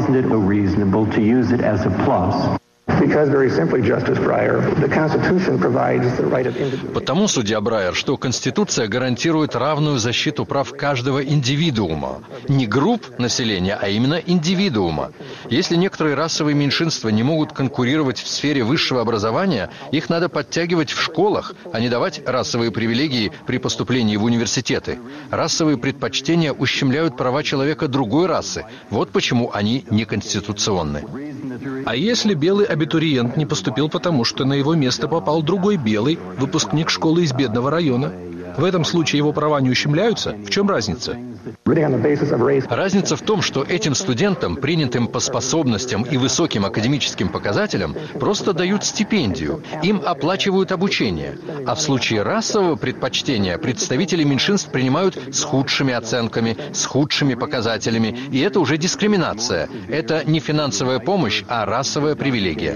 Потому, судья Брайер, что Конституция гарантирует равную защиту прав каждого индивидуума. Не групп населения, а именно индивидуума. Если некоторые расовые меньшинства не могут конкурировать в сфере высшего образования, их надо подтягивать в школах, а не давать расовые привилегии при поступлении в университеты. Расовые предпочтения ущемляют права человека другой расы. Вот почему они неконституционны. А если белый абитуриент не поступил потому, что на его место попал другой белый, выпускник школы из бедного района? В этом случае его права не ущемляются? В чем разница? Разница в том, что этим студентам, принятым по способностям и высоким академическим показателям, просто дают стипендию, им оплачивают обучение. А в случае расового предпочтения представители меньшинств принимают с худшими оценками, с худшими показателями, и это уже дискриминация. Это не финансовая помощь, а расовая привилегия.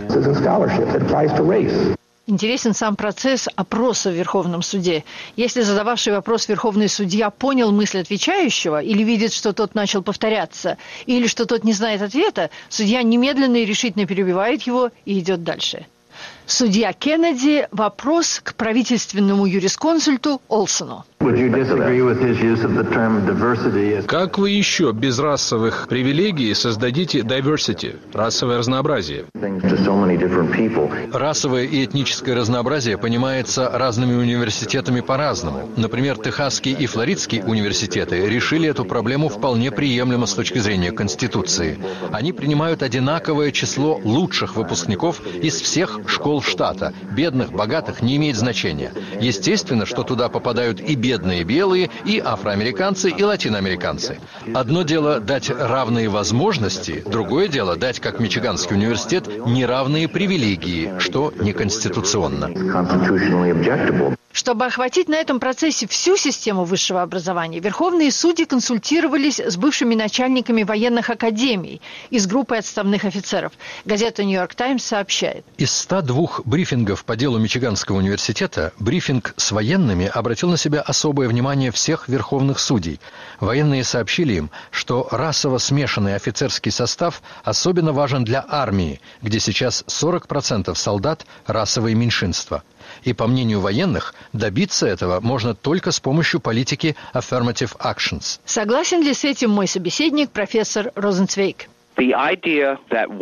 Интересен сам процесс опроса в Верховном суде. Если задававший вопрос верховный судья понял мысль отвечающего или видит, что тот начал повторяться, или что тот не знает ответа, судья немедленно и решительно перебивает его и идет дальше. Судья Кеннеди. Вопрос к правительственному юрисконсульту Олсону. Как вы еще без расовых привилегий создадите diversity, расовое разнообразие? Расовое и этническое разнообразие понимается разными университетами по-разному. Например, Техасский и Флоридский университеты решили эту проблему вполне приемлемо с точки зрения Конституции. Они принимают одинаковое число лучших выпускников из всех школ штата. Бедных, богатых не имеет значения. Естественно, что туда попадают и бедные белые, и афроамериканцы, и латиноамериканцы. Одно дело дать равные возможности, другое дело дать, как Мичиганский университет, неравные привилегии, что неконституционно. Чтобы охватить на этом процессе всю систему высшего образования, верховные судьи консультировались с бывшими начальниками военных академий и с группой отставных офицеров. Газета «Нью-Йорк Таймс» сообщает. Из 102 брифингов по делу Мичиганского университета брифинг с военными обратил на себя особое внимание всех верховных судей. Военные сообщили им, что расово смешанный офицерский состав особенно важен для армии, где сейчас 40% солдат – расовые меньшинства. И, по мнению военных, добиться этого можно только с помощью политики affirmative actions. Согласен ли с этим мой собеседник, профессор Розенцвейг? Идея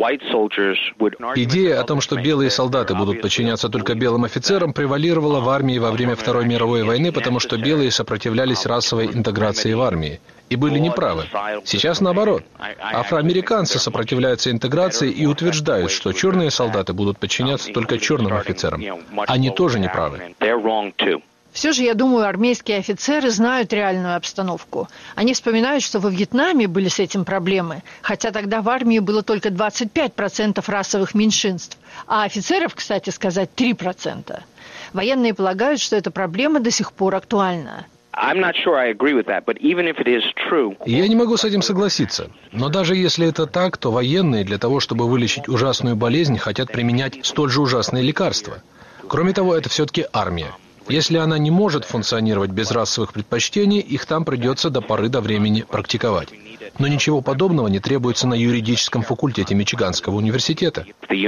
о том, что белые солдаты будут подчиняться только белым офицерам, превалировала в армии во время Второй мировой войны, потому что белые сопротивлялись расовой интеграции в армии. И были неправы. Сейчас наоборот. Афроамериканцы сопротивляются интеграции и утверждают, что черные солдаты будут подчиняться только черным офицерам. Они тоже неправы. Все же, я думаю, армейские офицеры знают реальную обстановку. Они вспоминают, что во Вьетнаме были с этим проблемы, хотя тогда в армии было только 25% расовых меньшинств, а офицеров, кстати сказать, 3%. Военные полагают, что эта проблема до сих пор актуальна. Я не могу с этим согласиться. Но даже если это так, то военные для того, чтобы вылечить ужасную болезнь, хотят применять столь же ужасные лекарства. Кроме того, это все-таки армия. Если она не может функционировать без расовых предпочтений, их там придется до поры до времени практиковать. Но ничего подобного не требуется на юридическом факультете Мичиганского университета.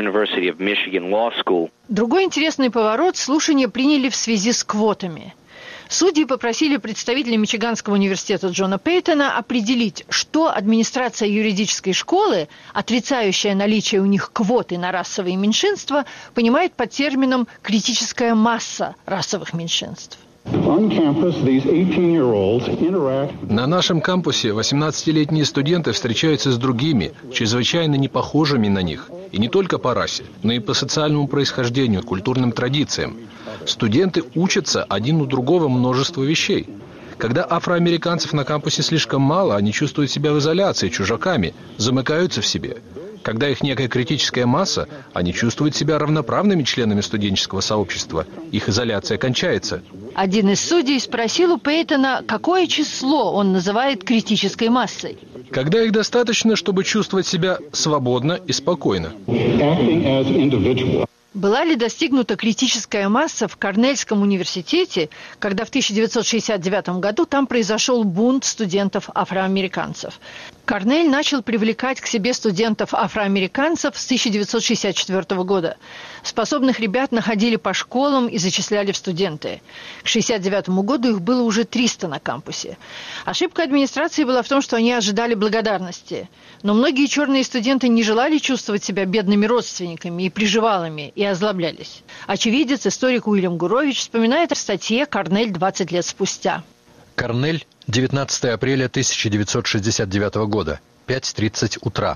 Другой интересный поворот слушания приняли в связи с квотами. Судьи попросили представителя Мичиганского университета Джона Пейтона определить, что администрация юридической школы, отрицающая наличие у них квоты на расовые меньшинства, понимает под термином «критическая масса расовых меньшинств». На нашем кампусе 18-летние студенты встречаются с другими, чрезвычайно непохожими на них. И не только по расе, но и по социальному происхождению, культурным традициям. Студенты учатся один у другого множеству вещей. Когда афроамериканцев на кампусе слишком мало, они чувствуют себя в изоляции, чужаками, замыкаются в себе. Когда их некая критическая масса, они чувствуют себя равноправными членами студенческого сообщества. Их изоляция кончается. Один из судей спросил у Пейтона, какое число он называет критической массой. Когда их достаточно, чтобы чувствовать себя свободно и спокойно. Была ли достигнута критическая масса в Корнельском университете, когда в 1969 году там произошел бунт студентов-афроамериканцев? Корнель начал привлекать к себе студентов-афроамериканцев с 1964 года. Способных ребят находили по школам и зачисляли в студенты. К 1969 году их было уже 300 на кампусе. Ошибка администрации была в том, что они ожидали благодарности. Но многие черные студенты не желали чувствовать себя бедными родственниками и приживалами, и озлоблялись. Очевидец, историк Уильям Гурович, вспоминает в статье «Корнель 20 лет спустя». Корнель, 19 апреля 1969 года, 5:30 утра.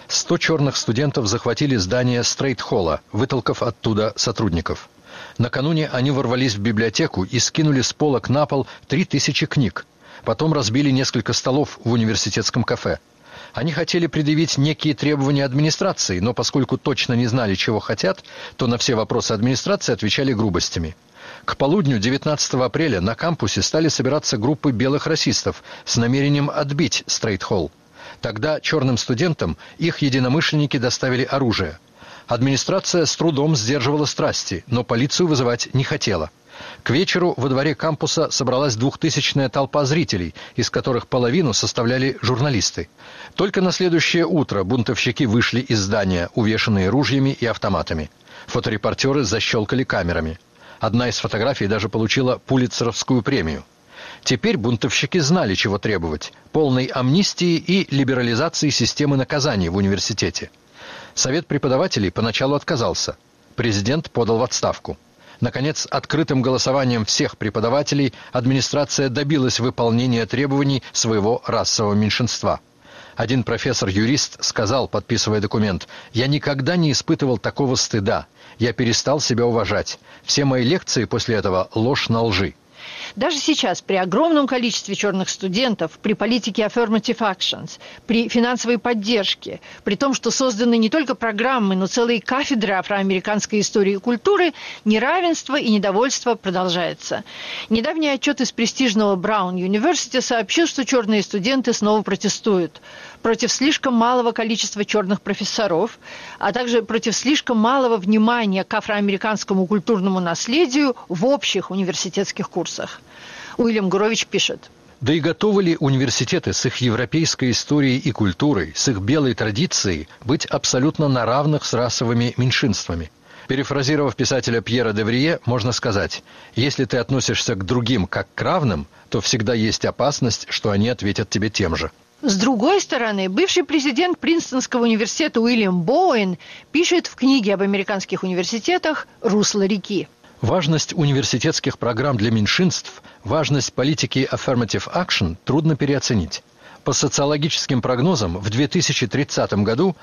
100 черных студентов захватили здание Стрейт-холла, вытолкав оттуда сотрудников. Накануне они ворвались в библиотеку и скинули с полок на пол 3000 книг. Потом разбили несколько столов в университетском кафе. Они хотели предъявить некие требования администрации, но поскольку точно не знали, чего хотят, то на все вопросы администрации отвечали грубостями. К полудню 19 апреля на кампусе стали собираться группы белых расистов с намерением отбить Стрейт-холл. Тогда черным студентам их единомышленники доставили оружие. Администрация с трудом сдерживала страсти, но полицию вызывать не хотела. К вечеру во дворе кампуса собралась 2000-я толпа зрителей, из которых половину составляли журналисты. Только на следующее утро бунтовщики вышли из здания, увешанные ружьями и автоматами. Фоторепортеры защелкали камерами. Одна из фотографий даже получила Пулитцеровскую премию. Теперь бунтовщики знали, чего требовать – полной амнистии и либерализации системы наказаний в университете. Совет преподавателей поначалу отказался. Президент подал в отставку. Наконец, открытым голосованием всех преподавателей администрация добилась выполнения требований своего расового меньшинства. Один профессор-юрист сказал, подписывая документ: «Я никогда не испытывал такого стыда. Я перестал себя уважать. Все мои лекции после этого – ложь на лжи». Даже сейчас, при огромном количестве черных студентов, при политике affirmative actions, при финансовой поддержке, при том, что созданы не только программы, но целые кафедры афроамериканской истории и культуры, неравенство и недовольство продолжается. Недавний отчет из престижного Браун University сообщил, что черные студенты снова протестуют против слишком малого количества черных профессоров, а также против слишком малого внимания к афроамериканскому культурному наследию в общих университетских курсах. Уильям Гурович пишет: Да и готовы ли университеты с их европейской историей и культурой, с их белой традицией быть абсолютно на равных с расовыми меньшинствами? Перефразировав писателя Пьера де Врие, можно сказать: если ты относишься к другим как к равным, то всегда есть опасность, что они ответят тебе тем же. С другой стороны, бывший президент Принстонского университета Уильям Боуэн пишет в книге об американских университетах «Русло реки». Важность университетских программ для меньшинств, важность политики affirmative action трудно переоценить. По социологическим прогнозам, в 2030 году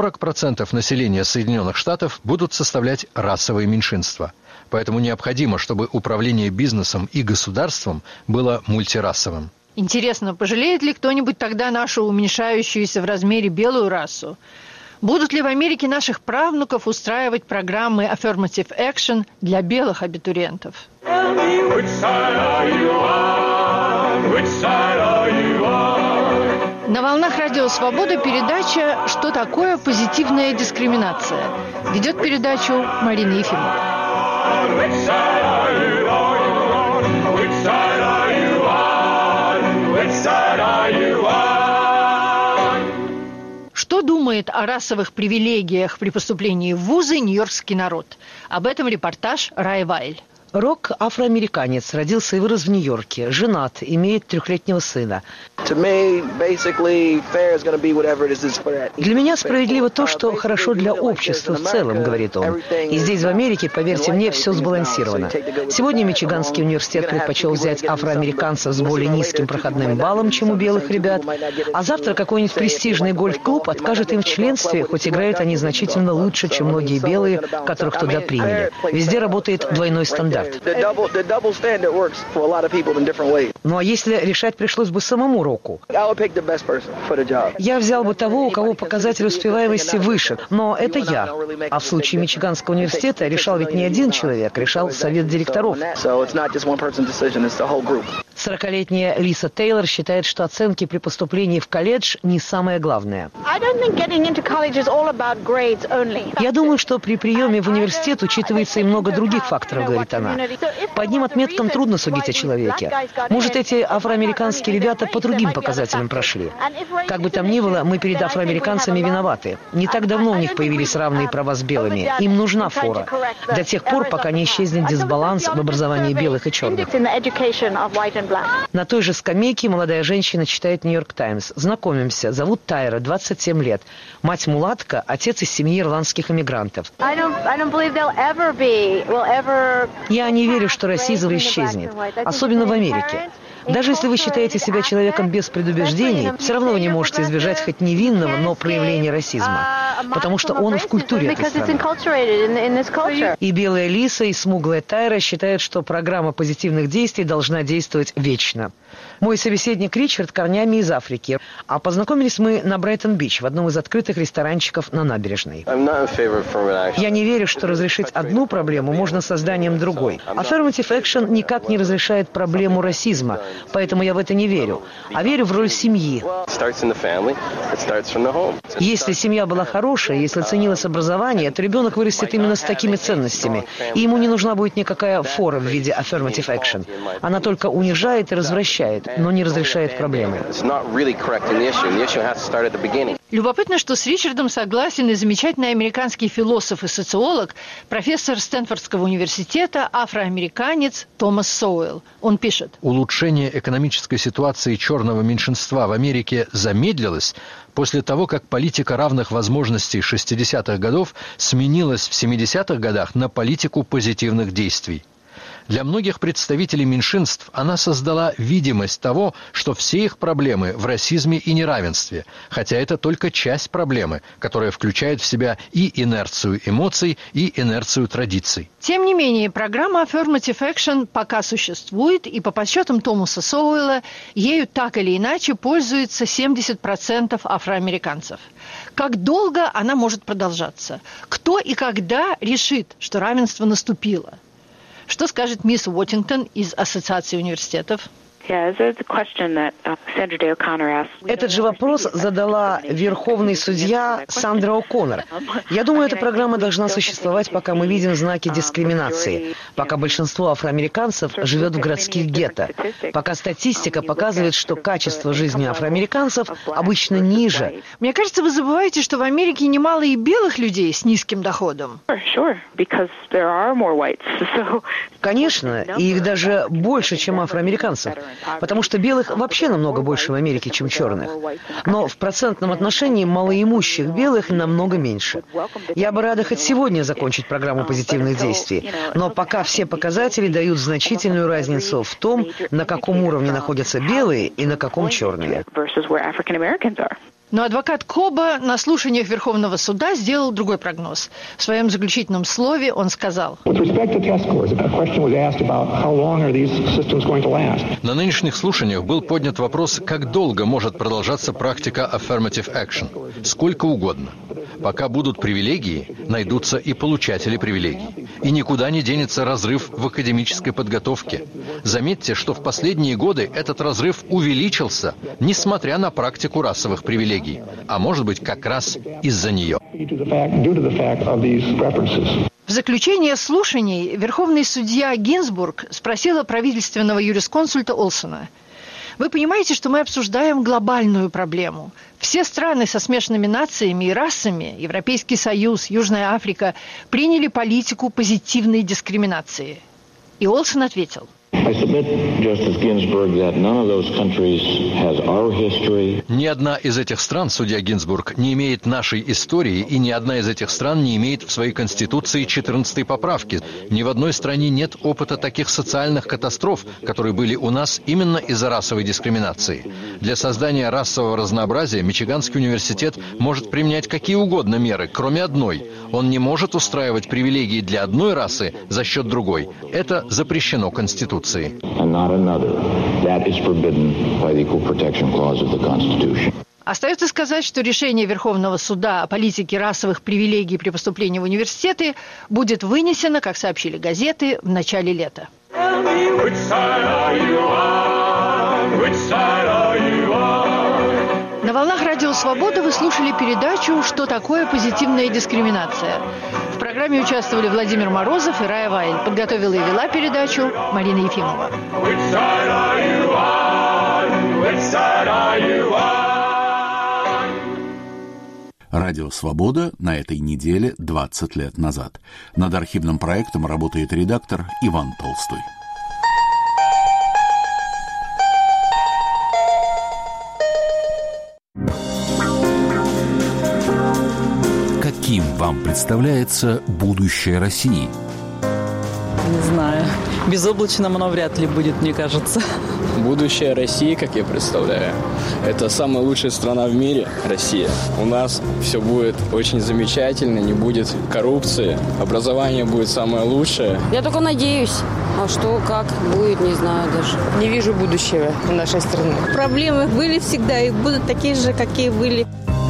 40% населения Соединенных Штатов будут составлять расовые меньшинства. Поэтому необходимо, чтобы управление бизнесом и государством было мультирасовым. Интересно, пожалеет ли кто-нибудь тогда нашу уменьшающуюся в размере белую расу? Будут ли в Америке наших правнуков устраивать программы affirmative action для белых абитуриентов? На волнах Радио Свобода передача «Что такое позитивная дискриминация?» Ведет передачу Марина Ефимова. Что думает о расовых привилегиях при поступлении в вузы нью-йоркский народ? Об этом репортаж Раи Вайль. Рок – афроамериканец, родился и вырос в Нью-Йорке, женат, имеет 3-летнего сына. Для меня справедливо то, что хорошо для общества в целом, говорит он. И здесь, в Америке, поверьте мне, все сбалансировано. Сегодня Мичиганский университет предпочел взять афроамериканцев с более низким проходным баллом, чем у белых ребят, а завтра какой-нибудь престижный гольф-клуб откажет им в членстве, хоть играют они значительно лучше, чем многие белые, которых туда приняли. Везде работает двойной стандарт. Ну а если решать пришлось бы самому Року? Я взял бы того, у кого показатель успеваемости выше, но это я. А в случае Мичиганского университета решал ведь не один человек, решал совет директоров. 40-летняя Лиса Тейлор считает, что оценки при поступлении в колледж не самое главное. Я думаю, что при приеме в университет учитывается и много других факторов, говорит она. По одним отметкам трудно судить о человеке. Может, эти афроамериканские ребята по другим показателям прошли. Как бы там ни было, мы перед афроамериканцами виноваты. Не так давно у них появились равные права с белыми. Им нужна фора. До тех пор, пока не исчезнет дисбаланс в образовании белых и черных. На той же скамейке молодая женщина читает «Нью-Йорк Таймс». Знакомимся. Зовут Тайра, 27 лет. Мать мулатка, отец из семьи ирландских эмигрантов. Я не верю, что расизм исчезнет. Особенно в Америке. Даже если вы считаете себя человеком без предубеждений, все равно вы не можете избежать хоть невинного, но проявления расизма, потому что он в культуре этой страны. И белая Лиса, и смуглая Тайра считают, что программа позитивных действий должна действовать вечно. Мой собеседник Ричард корнями из Африки, а познакомились мы на Брайтон-Бич в одном из открытых ресторанчиков на набережной. Я не верю, что разрешить одну проблему можно созданием другой. Affirmative action никак не разрешает проблему расизма, поэтому я в это не верю, а верю в роль семьи. Если семья была хорошая, если ценилось образование, то ребенок вырастет именно с такими ценностями, и ему не нужна будет никакая фора в виде affirmative action. Она только унижает и развращает, но не разрешает проблемы. Любопытно, что с Ричардом согласен и замечательный американский философ и социолог, профессор Стэнфордского университета, афроамериканец Томас Соуэлл. Он пишет: улучшение экономической ситуации черного меньшинства в Америке замедлилось после того, как политика равных возможностей 60-х годов сменилась в 70-х годах на политику позитивных действий. Для многих представителей меньшинств она создала видимость того, что все их проблемы в расизме и неравенстве, хотя это только часть проблемы, которая включает в себя и инерцию эмоций, и инерцию традиций. Тем не менее, программа Affirmative Action пока существует, и по подсчетам Томаса Соуэлла, ею так или иначе пользуется 70% афроамериканцев. Как долго она может продолжаться? Кто и когда решит, что равенство наступило? Что скажет мисс Уоттингтон из Ассоциации университетов? Этот же вопрос задала верховный судья Сандра О'Коннор. Я думаю, эта программа должна существовать, пока мы видим знаки дискриминации, пока большинство афроамериканцев живет в городских гетто, пока статистика показывает, что качество жизни афроамериканцев обычно ниже. Мне кажется, вы забываете, что в Америке немало и белых людей с низким доходом. Конечно, и их даже больше, чем афроамериканцев. Потому что белых вообще намного больше в Америке, чем черных. Но в процентном отношении малоимущих белых намного меньше. Я бы рада хоть сегодня закончить программу позитивных действий. Но пока все показатели дают значительную разницу в том, на каком уровне находятся белые и на каком черные. Но адвокат Коба на слушаниях Верховного суда сделал другой прогноз. В своем заключительном слове он сказал: На нынешних слушаниях был поднят вопрос, как долго может продолжаться практика affirmative action. Сколько угодно. Пока будут привилегии, найдутся и получатели привилегий. И никуда не денется разрыв в академической подготовке. Заметьте, что в последние годы этот разрыв увеличился, несмотря на практику расовых привилегий. А может быть, как раз из-за нее. В заключение слушаний верховный судья Гинзбург спросила правительственного юрисконсульта Олсона: вы понимаете, что мы обсуждаем глобальную проблему? Все страны со смешанными нациями и расами, Европейский Союз, Южная Африка, приняли политику позитивной дискриминации. И Олсон ответил: ни одна из этих стран, судья Гинзбург, не имеет нашей истории, и ни одна из этих стран не имеет в своей конституции 14-й поправки. Ни в одной стране нет опыта таких социальных катастроф, которые были у нас именно из-за расовой дискриминации. Для создания расового разнообразия Мичиганский университет может применять какие угодно меры, кроме одной. Он не может устраивать привилегии для одной расы за счет другой. Это запрещено Конституцией. Остается сказать, что решение Верховного суда о политике расовых привилегий при поступлении в университеты будет вынесено, как сообщили газеты, в начале лета. На волнах Радио Свобода вы слушали передачу «Что такое позитивная дискриминация?». В программе участвовали Владимир Морозов и Рая Вайль. Подготовила и вела передачу Марина Ефимова. Радио «Свобода» на этой неделе 20 лет назад. Над архивным проектом работает редактор Иван Толстой. Каким вам представляется будущее России? Не знаю. Безоблачным оно вряд ли будет, мне кажется. Будущее России, как я представляю, это самая лучшая страна в мире, Россия. У нас все будет очень замечательно, не будет коррупции, образование будет самое лучшее. Я только надеюсь. А что, как будет, не знаю даже. Не вижу будущего у нашей страны. Проблемы были всегда и будут такие же, какие были.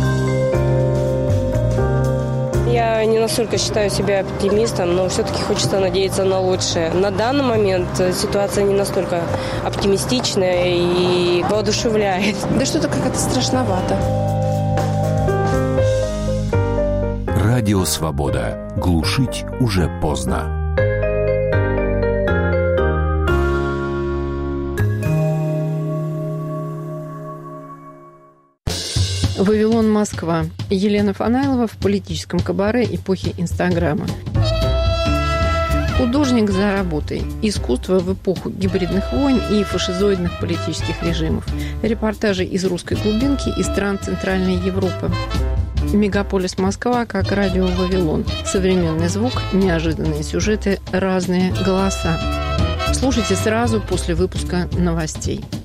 Я не настолько считаю себя оптимистом, но все-таки хочется надеяться на лучшее. На данный момент ситуация не настолько оптимистичная и воодушевляет. Да что-то как-то страшновато. Радио «Свобода». Глушить уже поздно. «Вавилон, Москва». Елена Фанайлова в политическом кабаре эпохи Инстаграма. Художник за работой. Искусство в эпоху гибридных войн и фашизоидных политических режимов. Репортажи из русской глубинки и стран Центральной Европы. Мегаполис Москва как радио «Вавилон». Современный звук, неожиданные сюжеты, разные голоса. Слушайте сразу после выпуска новостей.